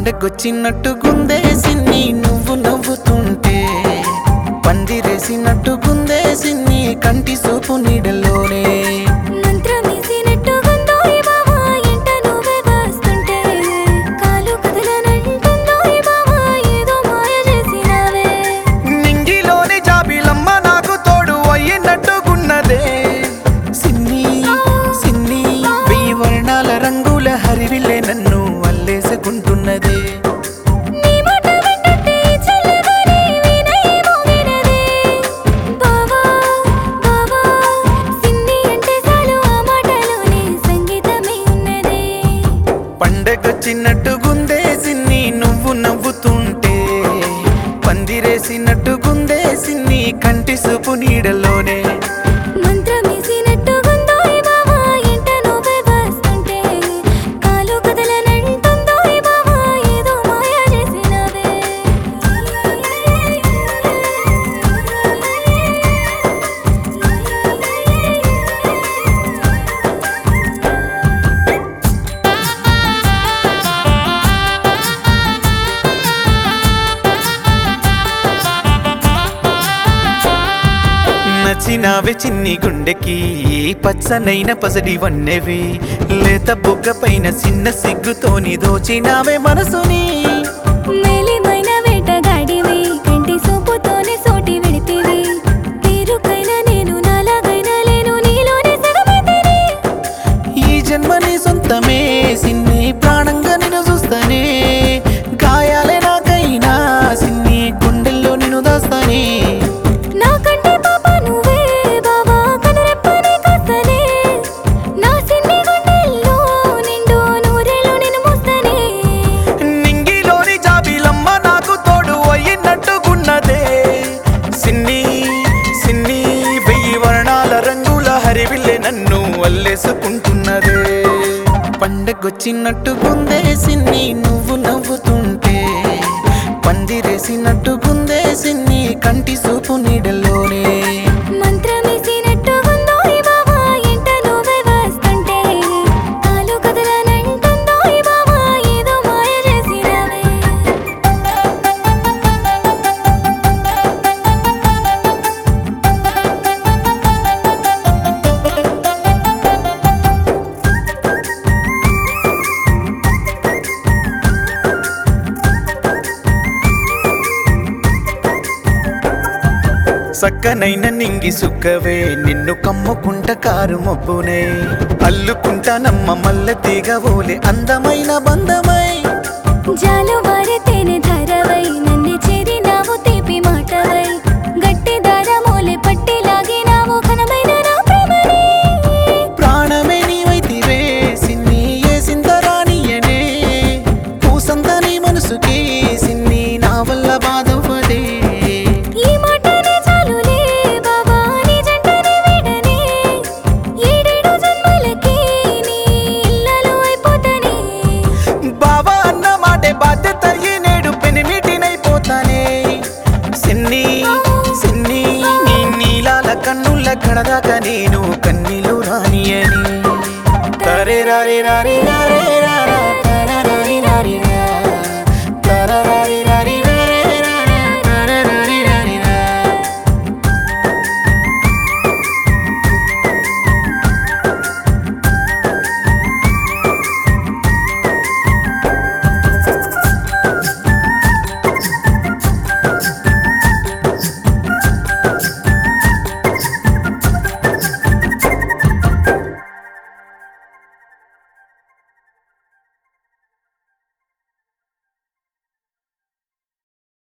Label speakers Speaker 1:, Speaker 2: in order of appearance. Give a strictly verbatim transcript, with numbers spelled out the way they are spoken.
Speaker 1: పండగొచ్చినట్టు గుందేసిన్ని నువ్వు నవ్వుతుంటే పందిరేసినట్టు గుందేసిన్ని కంటి సూపు నీడలోనే నింగిలోని జాబిలమ్మ నాకు తోడు అయ్యినట్టుగున్నదే సిన్ని సిన్ని వెయ్యి వర్ణాల రంగుల హరివిల్లే నన్ను అల్లేసుకుంటున్నదే పండగొచ్చినట్టు గుందేసిన్ని నువ్వు నవ్వుతుంటే పందిరేసినట్టు గుందేసిన్ని కంటి సూపు నీడలోనే నచ్చినావే చిన్ని గుండెకి పచ్చనైన పసడి వన్నెవి లేత బుగ్గ పైన చిన్న సిగ్గుతోని దోచినావే మనసుని
Speaker 2: మేలిమైన వేటగాడివి కంటి సూపుతోనే సోటి విడితివి తీరుకైనా నేను నాలాగైనా లేను నీలోనే సగమైతిని
Speaker 1: ఈ జన్మని సొంతమే సిన్ని ప్రాణంగా నిన్ను చూస్తానే గాయాలే నాకైనా సిన్ని గుండెల్లో నిన్ను దాస్తానే నన్ను అల్లేసుకుంటున్నదే పండగొచ్చినట్టు గుందేసిన్ని నువ్వు నవ్వుతుంటే పందిరేసినట్టు గుందేసిన్ని కంటి సూపు నీడలోనే సక్కనైన నింగి సుక్కవే నిన్ను కమ్ముకుంట కారు మబ్బునే అల్లుకుంటా నమ్మ మల్ల తీగవోలే అందమైన బంధమై
Speaker 2: జాలు వారితేనే ధరవై నన్ను చేరినావు తీపి మాటవై గట్టి దారమూలే పట్టి లాగినావు ఘనమైన నా ప్రేమని
Speaker 1: ప్రాణమే నీవైతివే సిన్ని ఏ సింతరానియనే పూసంత నీ మనసుకి సిన్ని నా వల్ల బాధవదే కన్నుల కడదాక నేను కన్నీలు రానియని తరే రారే రారే రారే